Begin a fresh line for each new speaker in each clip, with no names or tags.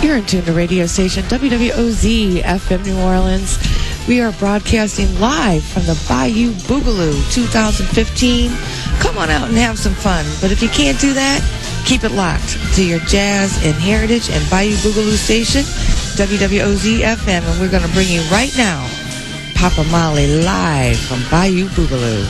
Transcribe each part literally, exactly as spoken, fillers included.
You're in tune to radio station W W O Z F M New Orleans. We are broadcasting live from the Bayou Boogaloo twenty fifteen. Come on out and have some fun. But if you can't do that, keep it locked to your jazz and heritage and Bayou Boogaloo station, W W O Z F M. And we're going to bring you right now Papa Molly live from Bayou Boogaloo.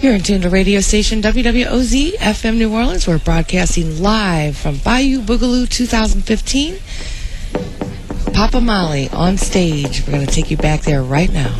You're in tune to radio station W W O Z F M New Orleans. We're broadcasting live from Bayou Boogaloo twenty fifteen. Papa Molly on stage. We're going to take you back there right now.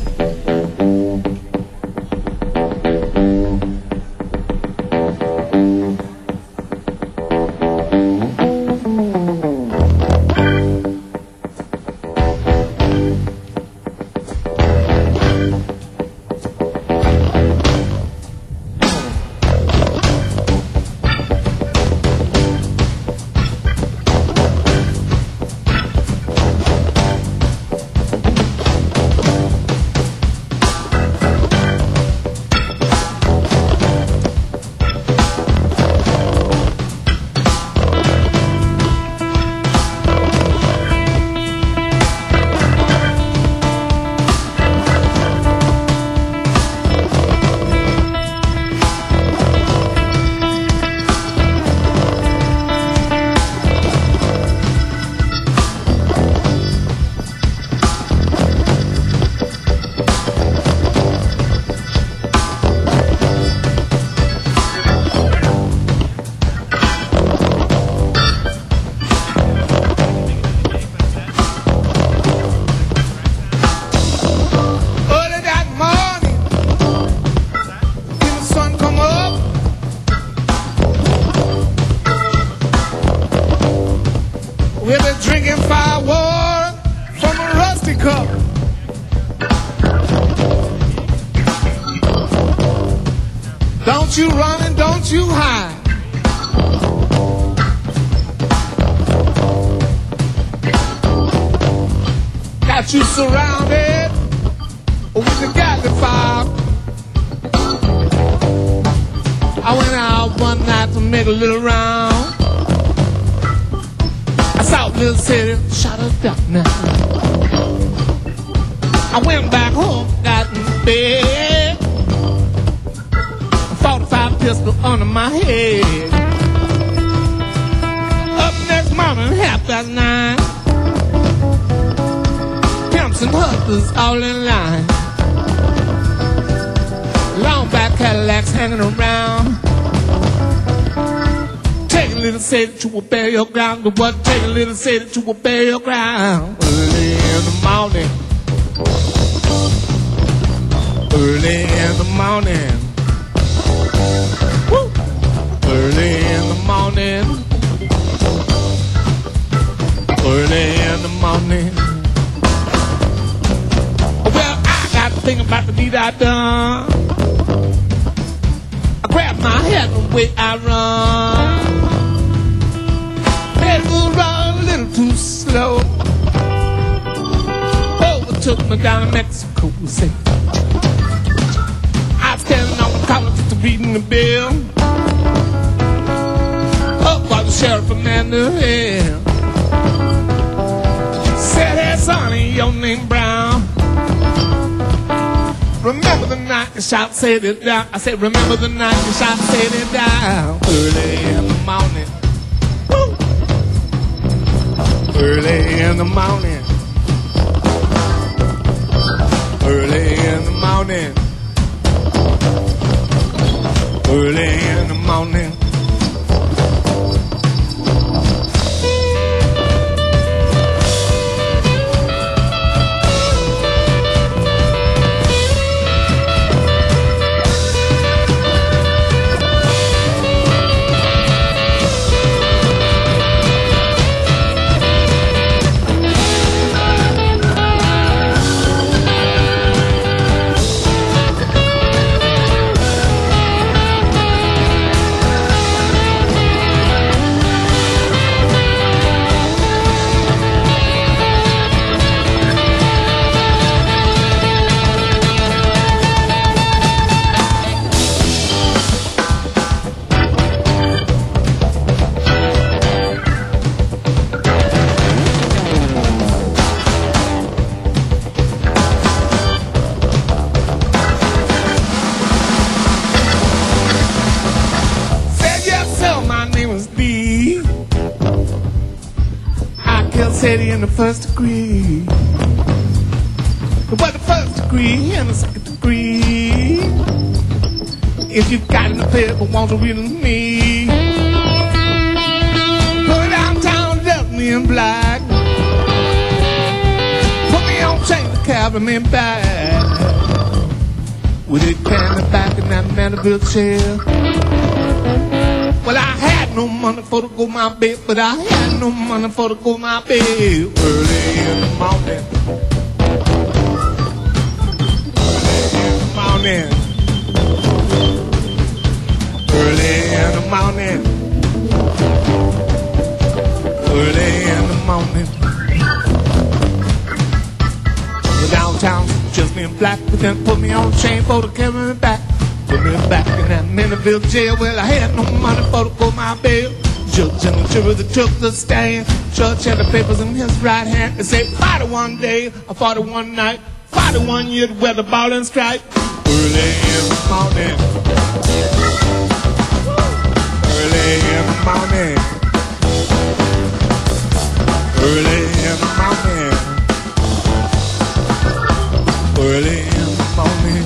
Don't you run and don't you hide. Got you surrounded with the galley fire. I went out one night to make a little round. I saw a little city, shot her down now. I went back home, got in bed. forty-five pistol under my head. Up next morning, half past nine. Pimps and hustlers all in line. Long back Cadillacs hanging around. Take a little say that you will bear your ground. But what? Take a little say that you will bear your ground. Early in the morning. Early in the morning. Woo. Early in the morning. Early in the morning. Well, I got to think about the deed I done. I grab my head and away I run. Made a little run a little too slow. Overtook me down in Mexico. Say, I was standing on the corner just reading the bill. Up by the sheriff of Mandeville. Said, hey, Sonny, your name Brown. Remember the night you shot, said it down. I said, remember the night you shot, said it down. Early in the morning. Woo. Early in the morning. Early in the morning. Early in the morning. In the first degree, but the first degree and the second degree. If you got in the paper, won't you read it with me? Go downtown, left me in black. Put me on chain to carry me back. With it candy back in that Mandeville chair. Well, I had no money for to go my bed, but I had no money for to go my bed. Early in the morning. Morning. Early in the morning. Early in the morning. The downtown just me in black, but then put me on a chain for to carry me back. Put me back in that Mandeville jail. Well, I had no money for to go my bail. Judge and the jury that took the stand. Judge had the papers in his right hand. They said forty-one day, or forty-one night, forty-one years to wear the ball and stripe. Early in the morning. Early in the morning. Early in the morning. Early in the morning.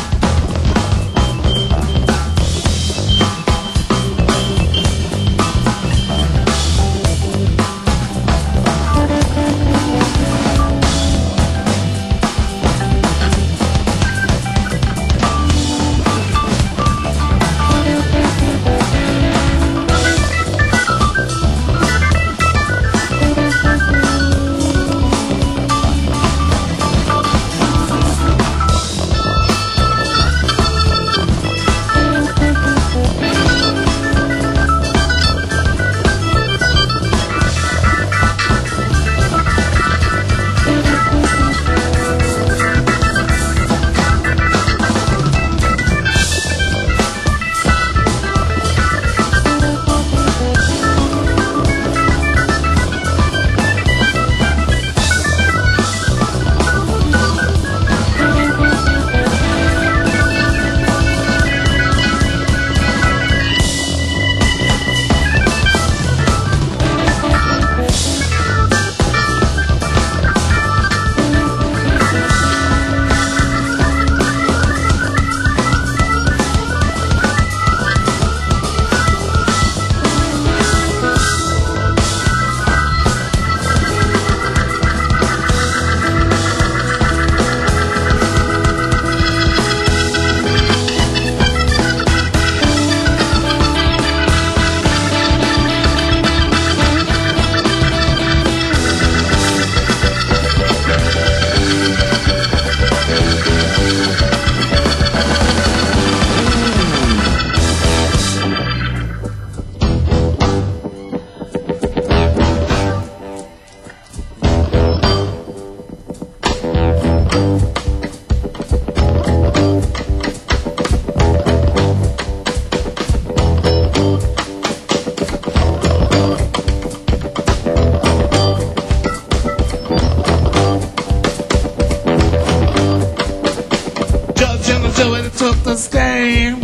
Took the stand.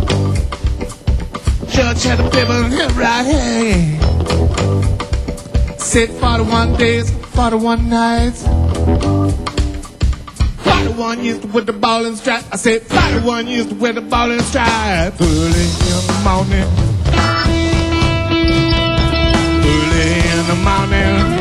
Judge had a paper in his right hand. Said forty-one days, forty-one nights, forty-one years to wear the ball and stripe. I said forty-one years to wear the ball and stripe. Early in the morning. Early in the morning.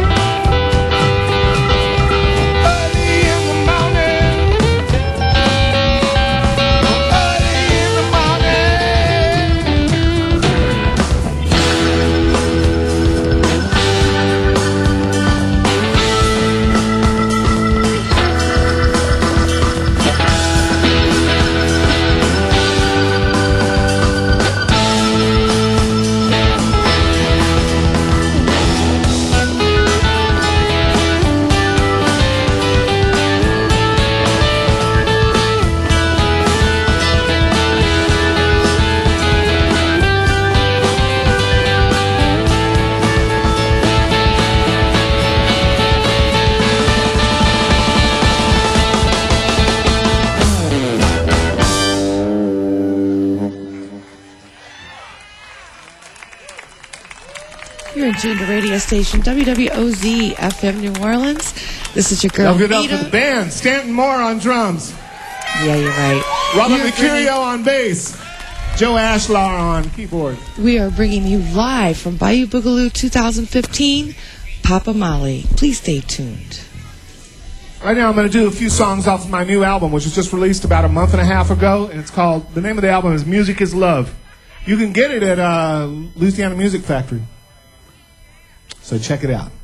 You're in tune to radio station W W O Z F M New Orleans. This is your girl,
Now, good up
Nita.
for the band. Stanton Moore on drums.
Yeah, you're right.
Robert
You're
Mercurio on bass. Joe Ashlar on keyboard.
We are bringing you live from Bayou Boogaloo twenty fifteen, Papa Molly. Please stay tuned.
Right now I'm going to do a few songs off of my new album, which was just released about a month and a half ago, and it's called, the name of the album is Music is Love. You can get it at uh, Louisiana Music Factory. So check it out.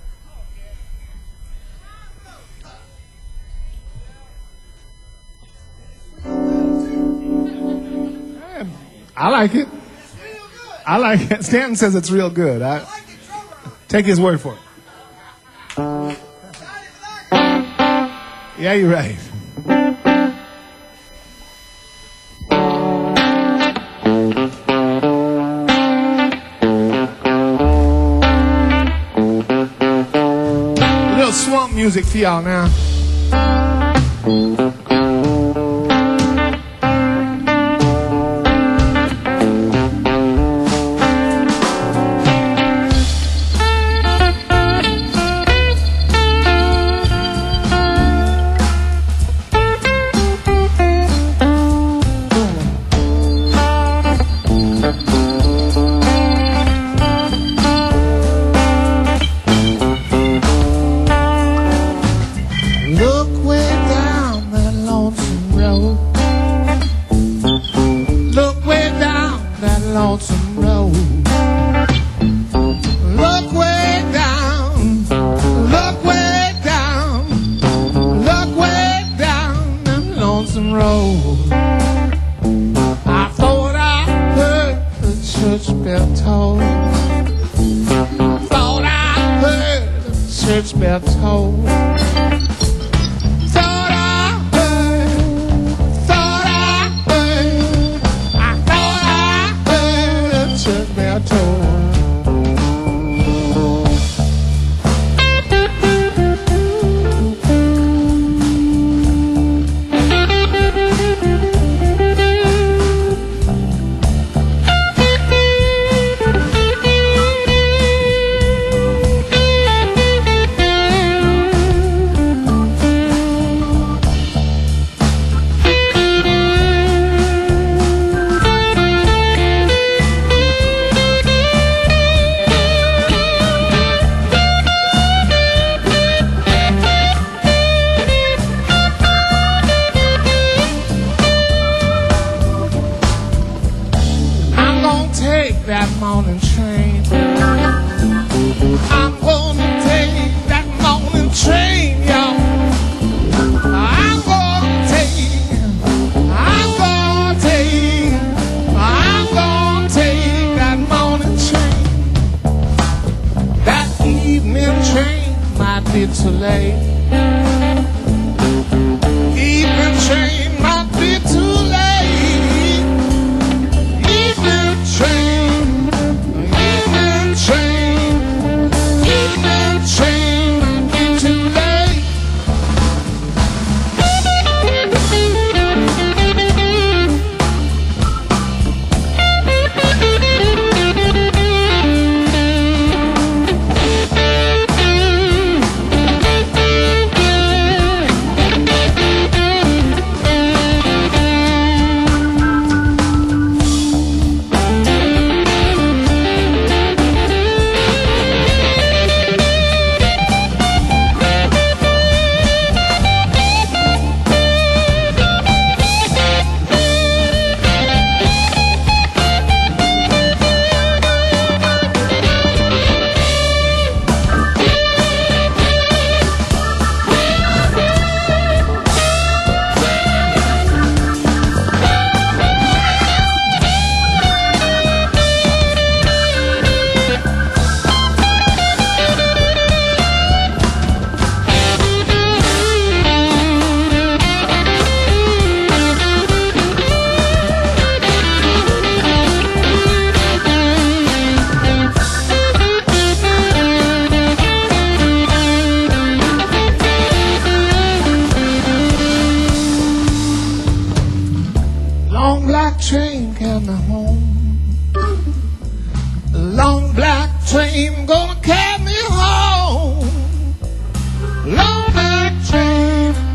I like it. I like it. Stanton says it's real good. I take his word for it. Yeah, you're right. A little swamp music for y'all now.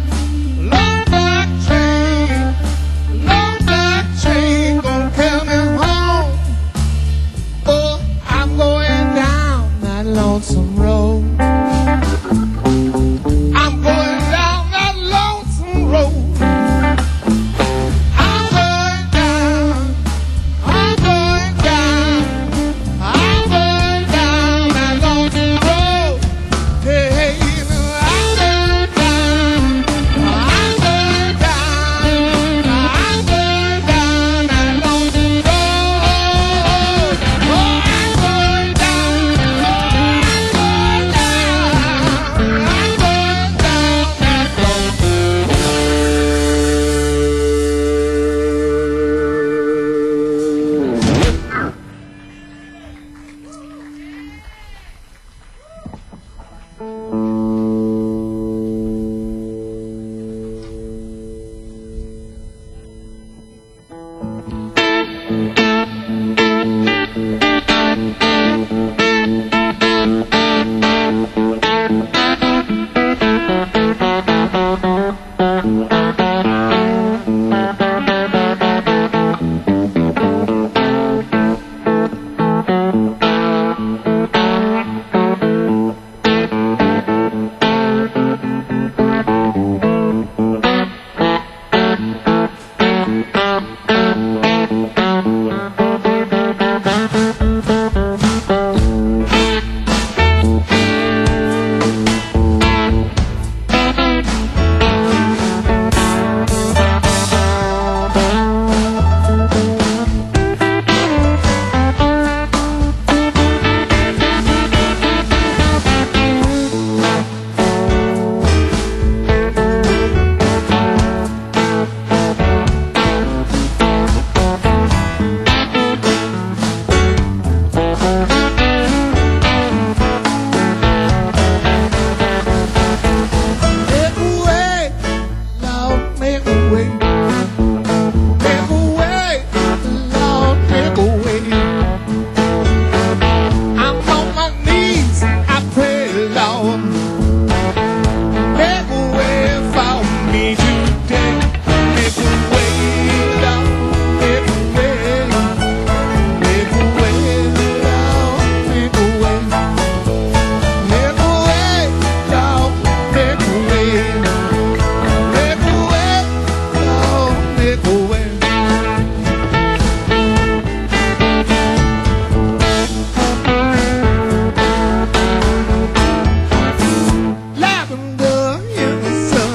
Long black train gonna carry me home.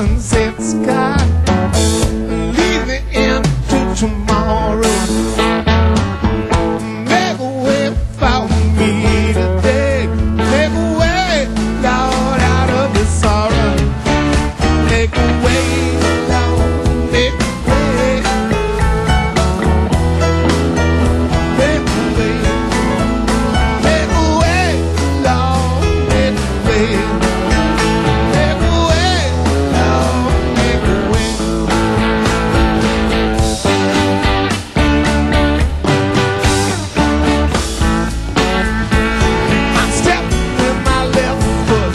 sunset sky. Lead me into tomorrow. Make a way for me today. Make a way, Lord, out of this sorrow. Make a way, Lord, make a way. Make a way. Make a way, Lord, make a way. Make a way, Lord, make a way. I step with my left foot.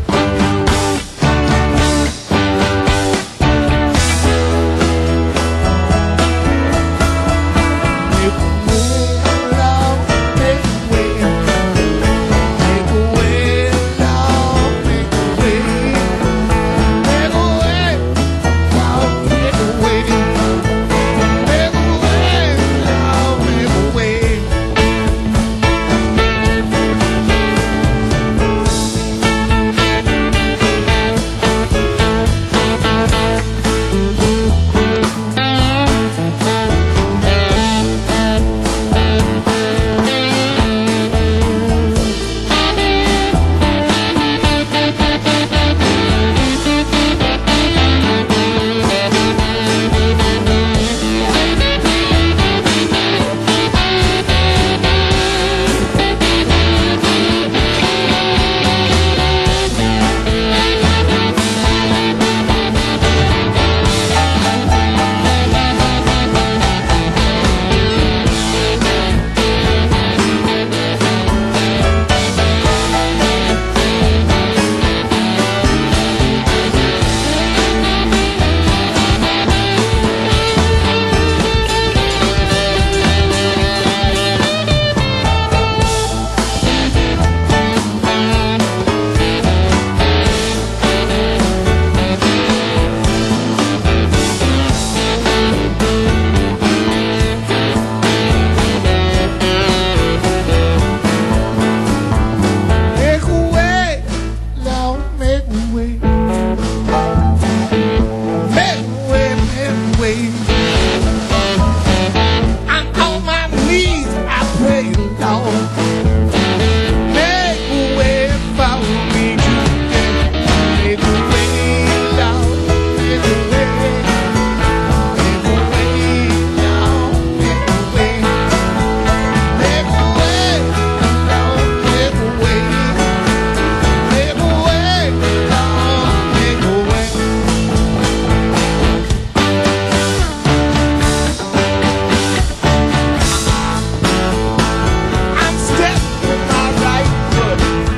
Make a way, Lord, make a way. Make a way, Lord, make a way. Make a way, Lord, make a way. Make a way, Lord, make a way. Make a way, Lord, make a way. Make a way, make a way. I'm on my knees, I pray, Lord. Make a way for me today. Make a way, Lord, make a way. Make a way, Lord, make a way. Make a way, Lord, make a way. Make a way, Lord, make a way. I'm stepping with my right foot.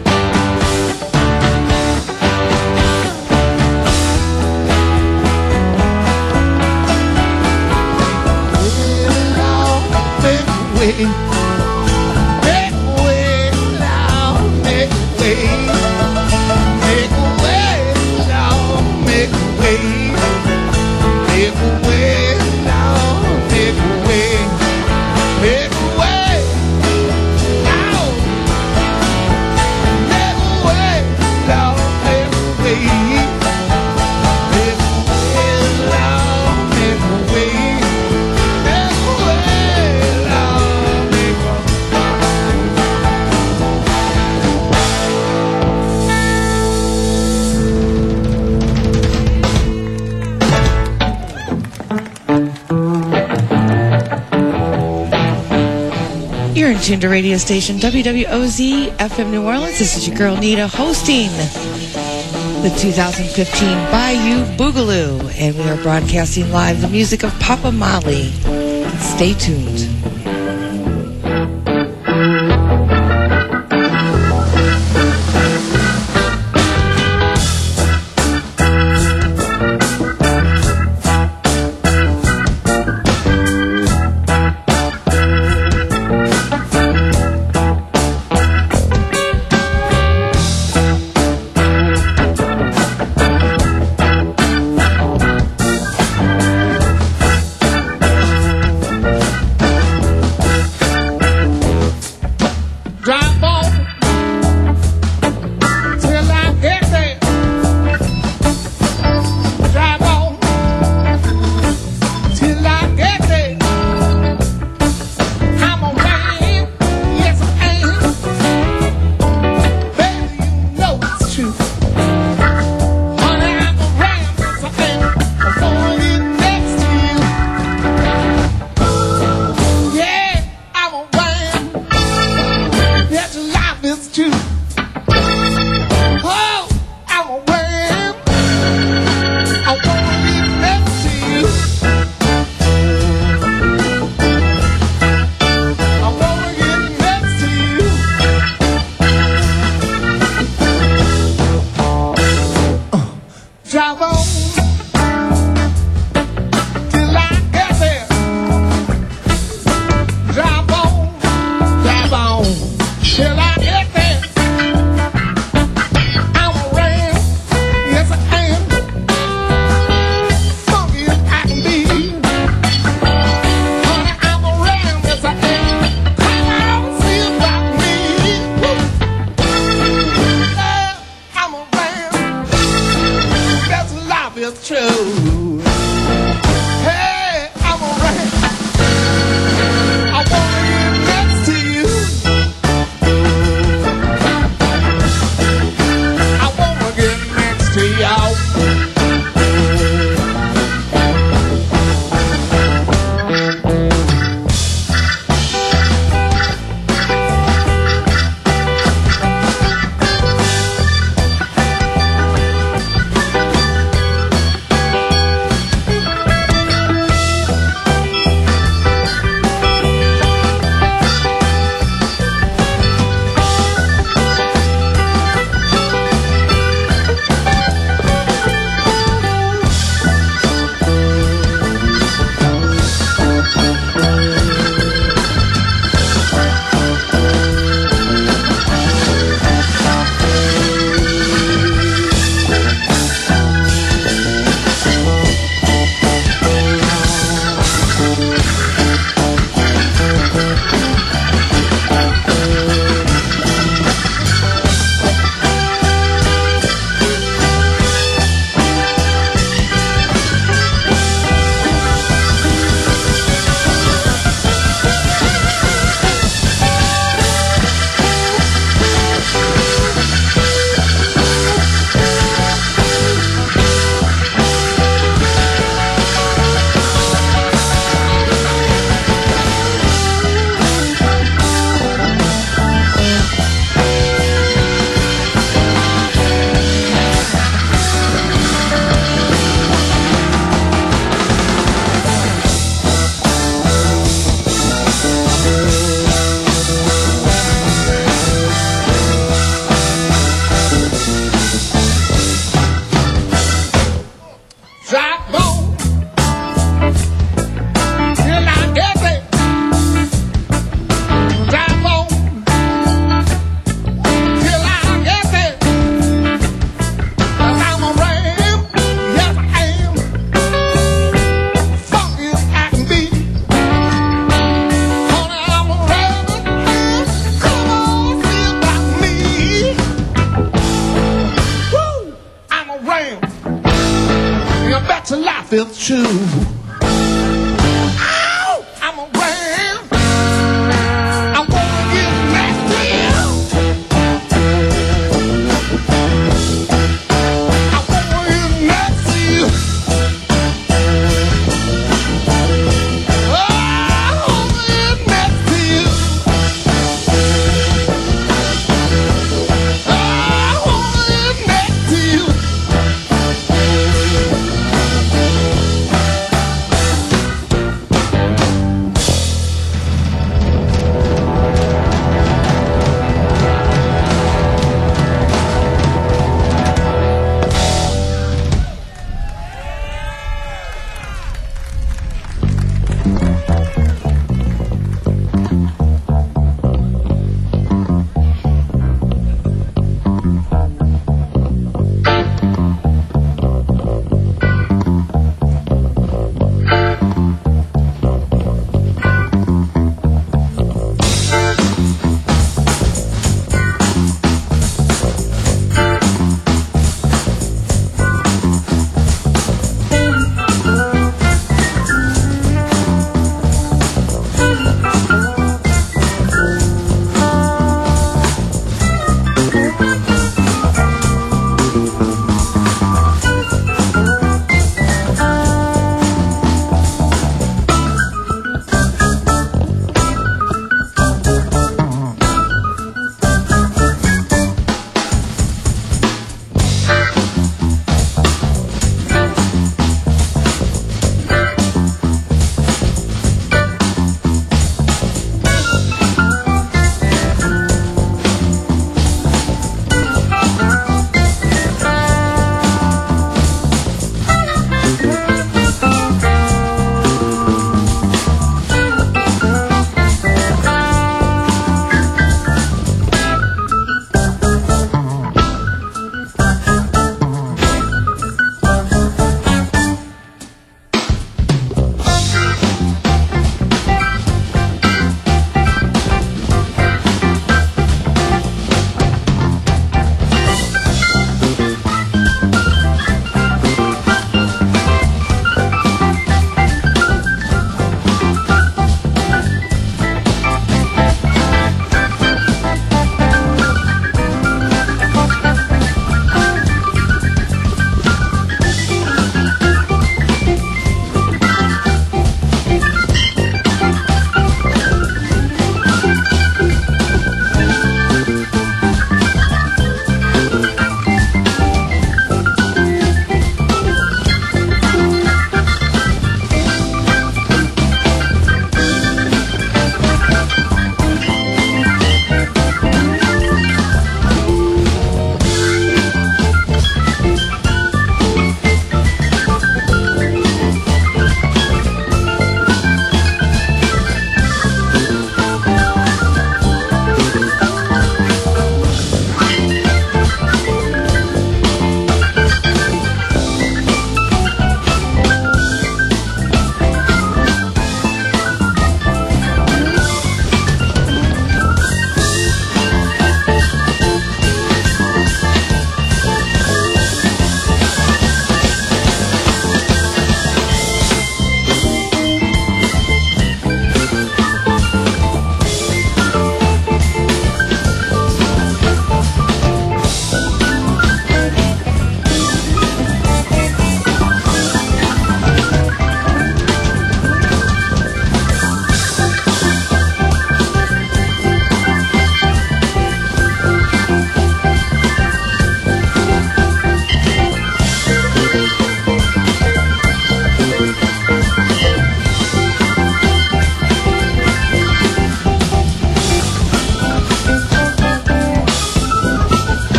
Make a way, make a way, Lord, make a way. Make a way, Lord, make a way. Make a way, Lord, make a way. Make a way, Lord. Make a way, Lord, make a way. Make a way, Lord, make a way. Make a way, Lord, make a
You're in tune to radio station W W O Z F M New Orleans. This is your girl Nita hosting the two thousand fifteen Bayou Boogaloo, and we are broadcasting live the music of Papa Mali. Stay tuned.
feel true. Hey, I'm alright. I wanna get next to you. I wanna get next to y'all. Drive on till I get there. Drive on till I get there. 'Cause I'm a ram, yes I am. Funky as I can be. Honey, I'm a ram. Come on, feel like me. Woo! I'm a ram. I bet your life is true. Ow! I'm a ram. I wanna get next to you. I wanna get next to you. Oh, I wanna get next to you. Oh, I wanna get next to you.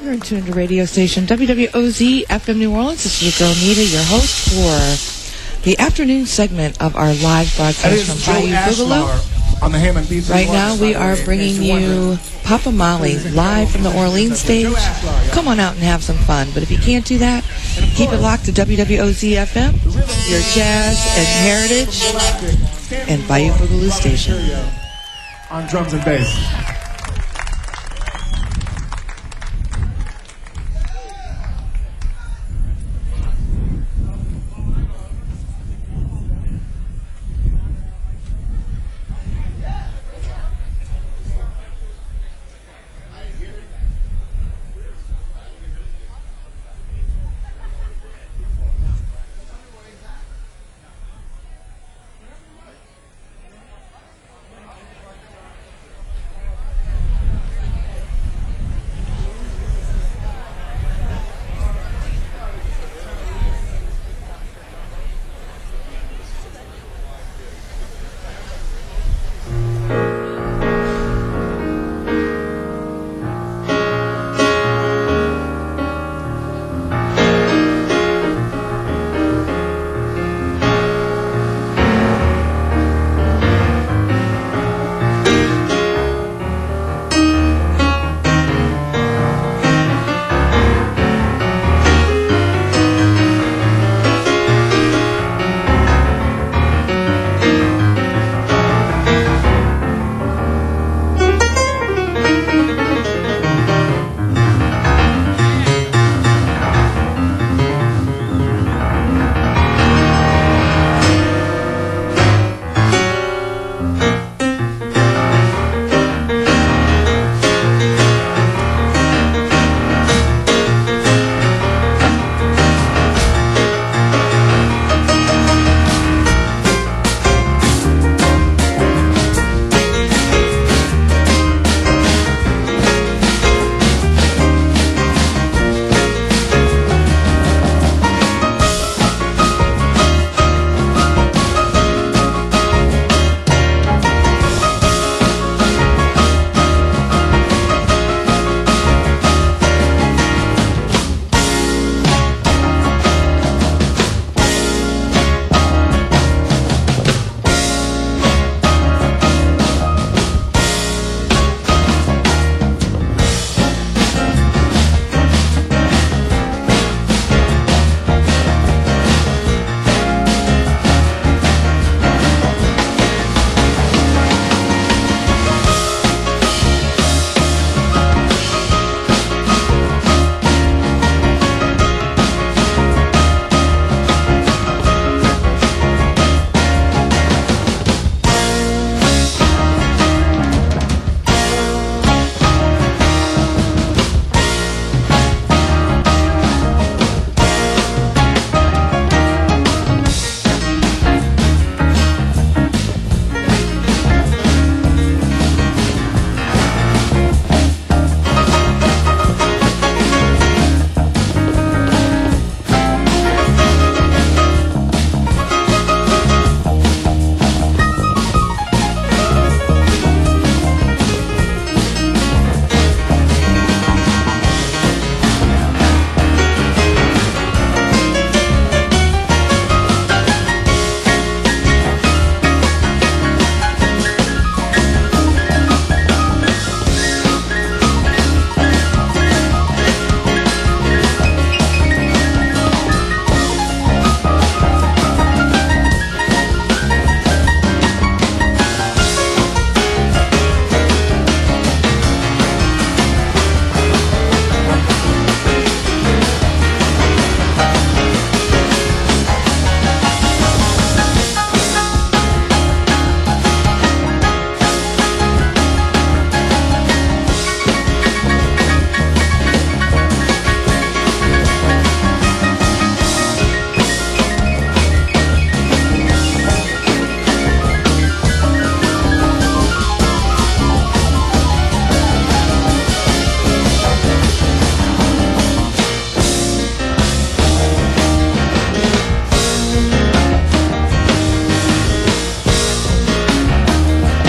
You're in tune to radio station W W O Z F M New Orleans. This is your girl Nita, your host for the afternoon segment of our live broadcast from Bayou Boogaloo.
On the Hammond Beats.
Right now we are bringing you Papa Molly live from the Orleans stage. Come on out and have some fun. But if you can't do that, keep it locked to W W O Z F M, your jazz and heritage and Bayou Boogaloo station.
On drums and bass.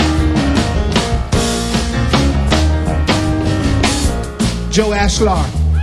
Joe Ashlar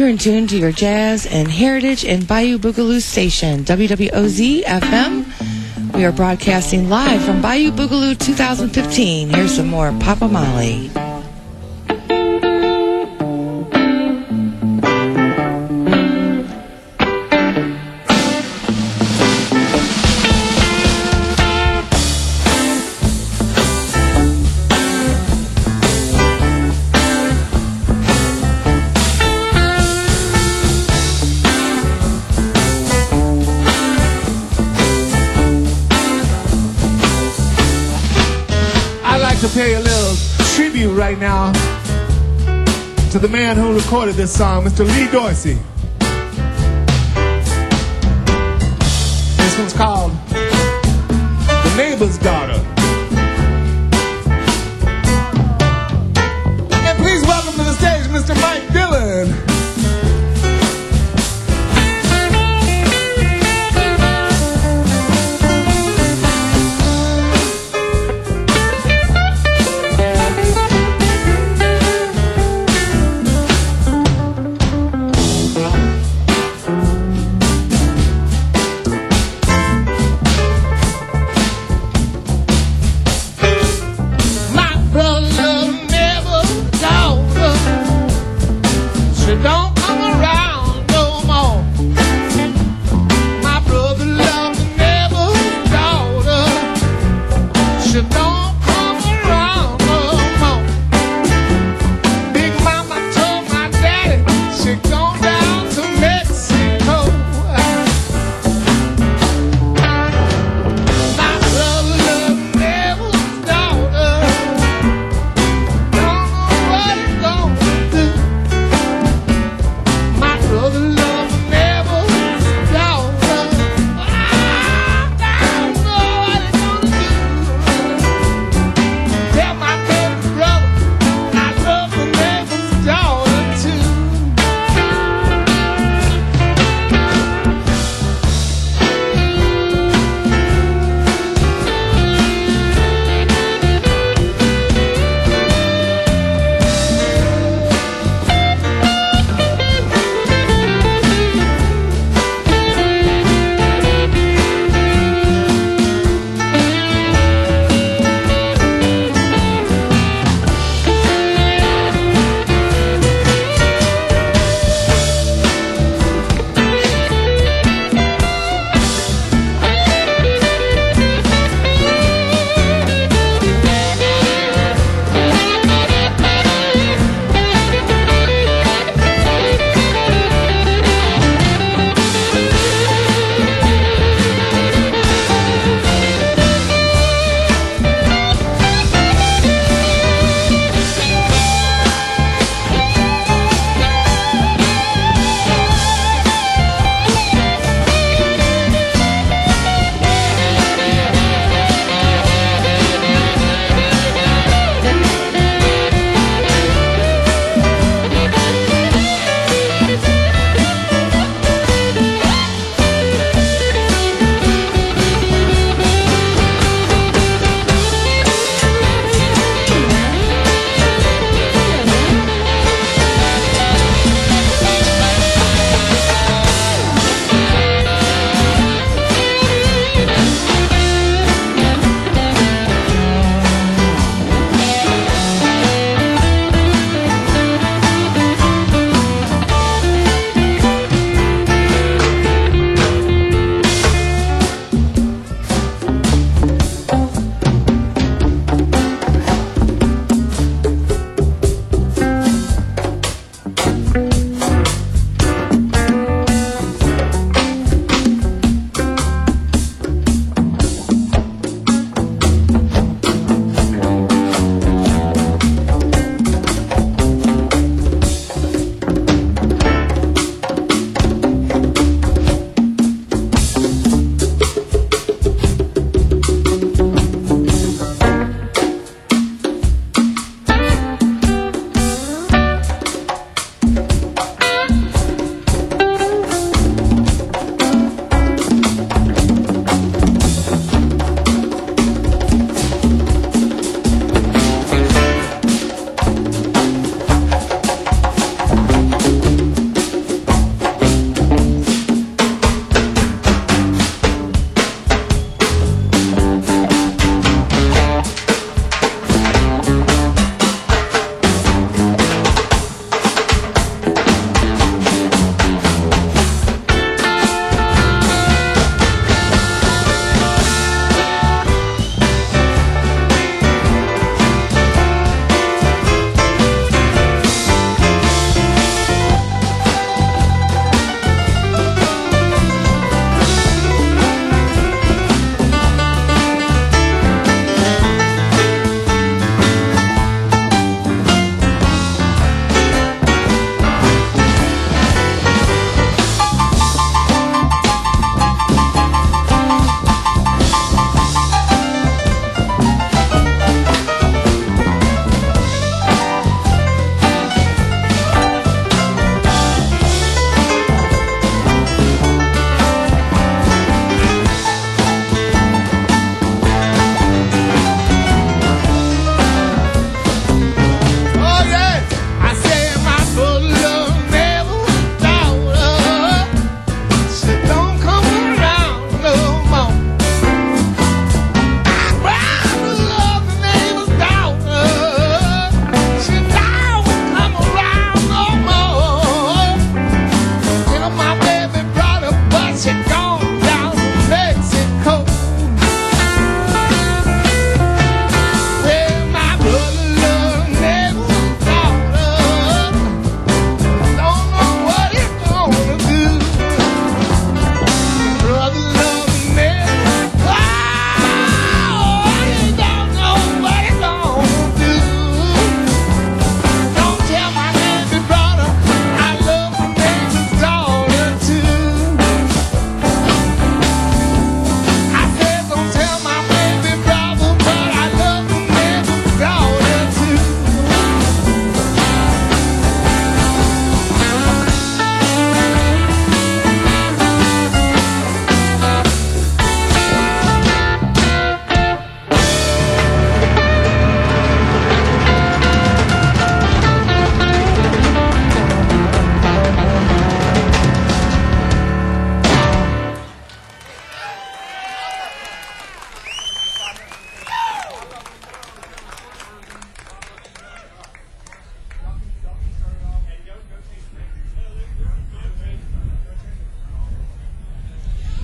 You're in tune to your jazz and heritage and Bayou Boogaloo station, W W O Z F M. We are broadcasting live from Bayou Boogaloo two thousand fifteen. Here's some more Papa Molly.
To pay a little tribute right now to the man who recorded this song, Mister Lee Dorsey. This one's called The Neighbor's Daughter. And please welcome to the stage Mister Mike Dillon.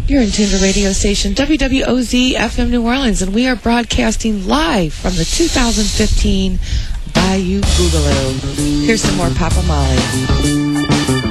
You're in tune to radio station W W O Z F M New Orleans, and we are broadcasting live from the two thousand fifteen Bayou Boogaloo. Here's some more Papa Molly.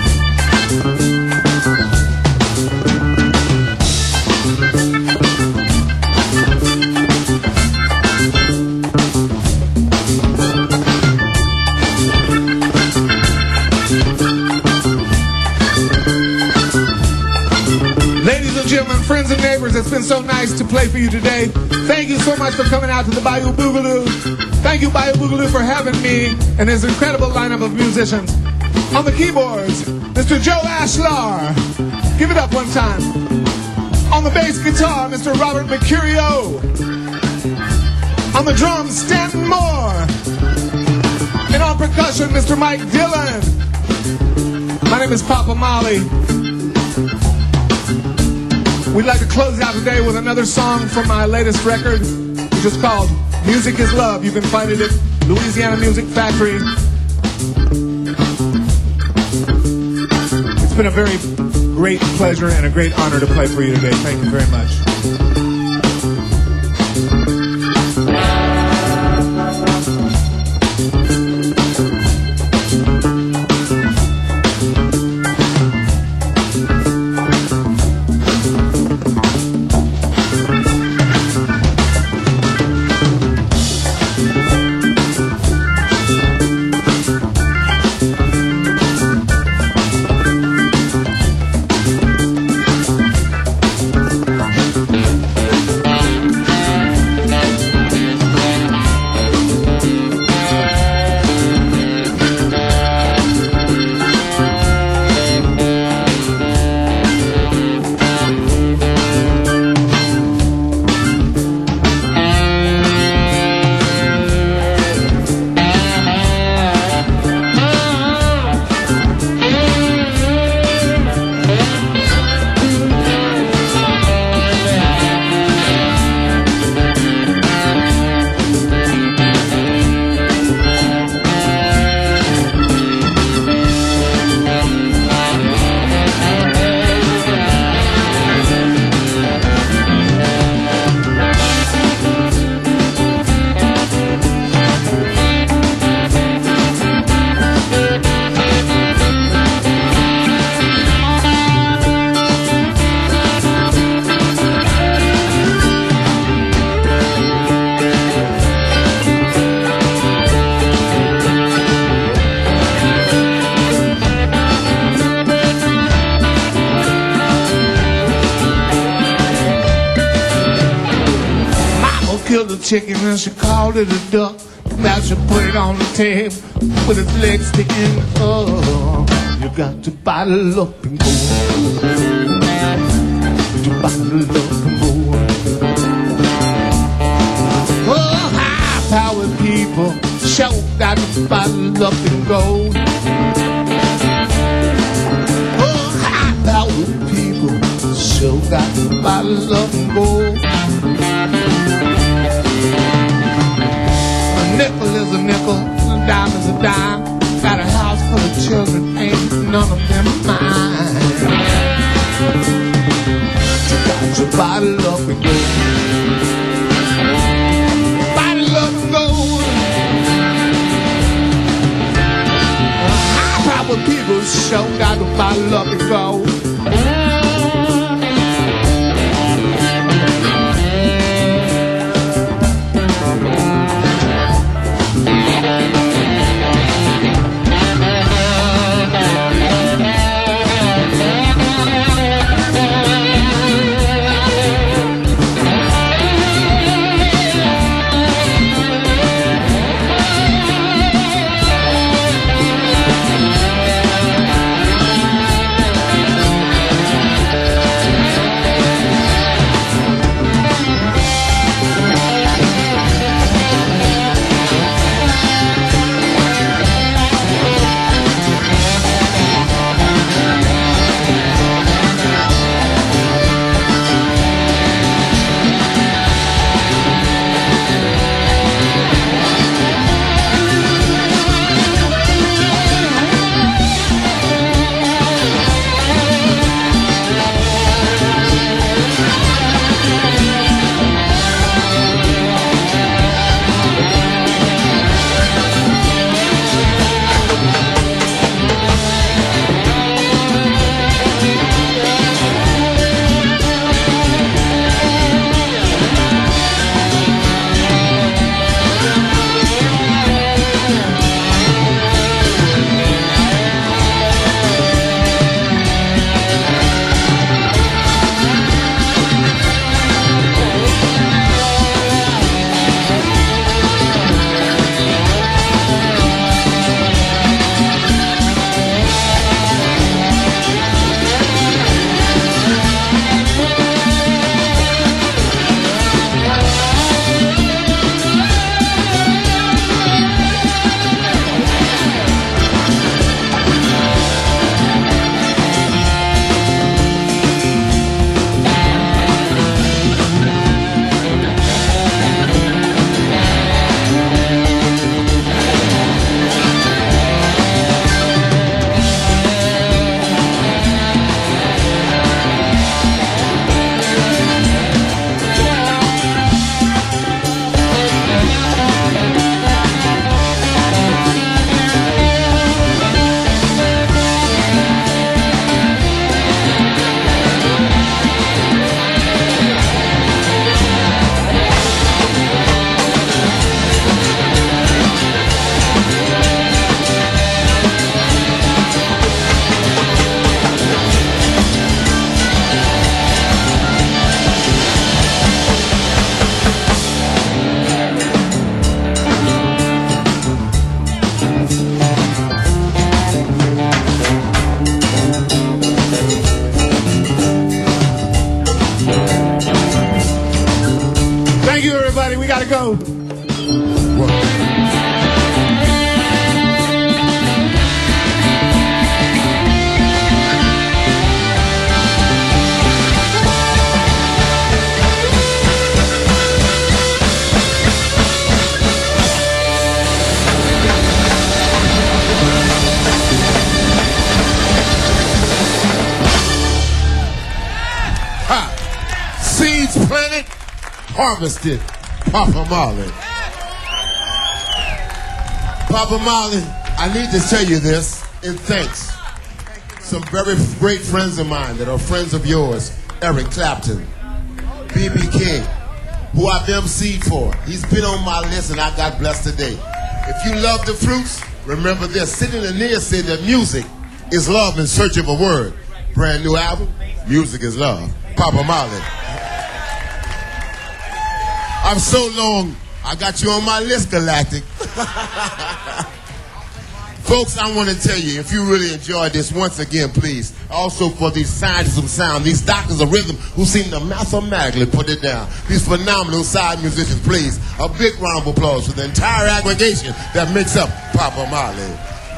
Gentlemen, friends and neighbors, it's been so nice to play for you today. Thank you so much for coming out to the Bayou Boogaloo. Thank you, Bayou Boogaloo, for having me and his incredible lineup of musicians. On the keyboards, Mister Joe Ashlar. Give it up one time. On the bass guitar, Mister Robert Mercurio. On the drums, Stanton Moore. And on percussion, Mister Mike Dillon. My name is Papa Molly. We'd like to close out today with another song from my latest record, which is called Music is Love. You can find it at Louisiana Music Factory. It's been a very great pleasure and a great honor to play for you today. Thank you very much. Chicken and she called it a duck. Now she put it on the table with its legs sticking up. You got to bottle up and go. You bottle up and go. Oh, high-powered people show got to bottle up and go. Oh, high-powered people show got to bottle up and go. A nickel is a nickel, a dime is a dime. Got a house full of children, ain't none of them mine. You got your bottle up and go. Bottle up and go. High-powered people sure got to bottle up and go. gotta go. What? Seeds planted, harvested. Papa Marley. Papa Marley, I need to tell you this in thanks. Some very great friends of mine that are friends of yours, Eric Clapton, B B King, who I've emceed for. He's been on my list and I got blessed today. If you love the fruits, remember this. Sitting in near said that music is love in search of a word. Brand new album, Music is Love. Papa Marley. I'm so long, I got you on my list, Galactic. Folks, I want to tell you, if you really enjoyed this, once again, please, also for these scientists of sound, these doctors of rhythm who seem to mathematically put it down, these phenomenal side musicians, please, a big round of applause for the entire aggregation that makes up Papa Marley.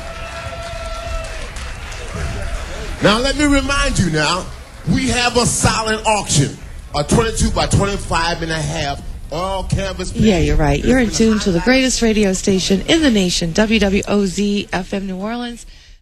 Now, let me remind you now, we have a silent auction, a twenty-two by twenty-five and a half all canvas.
Yeah, you're right. You're in tune to the greatest radio station in the nation, W W O Z F M New Orleans.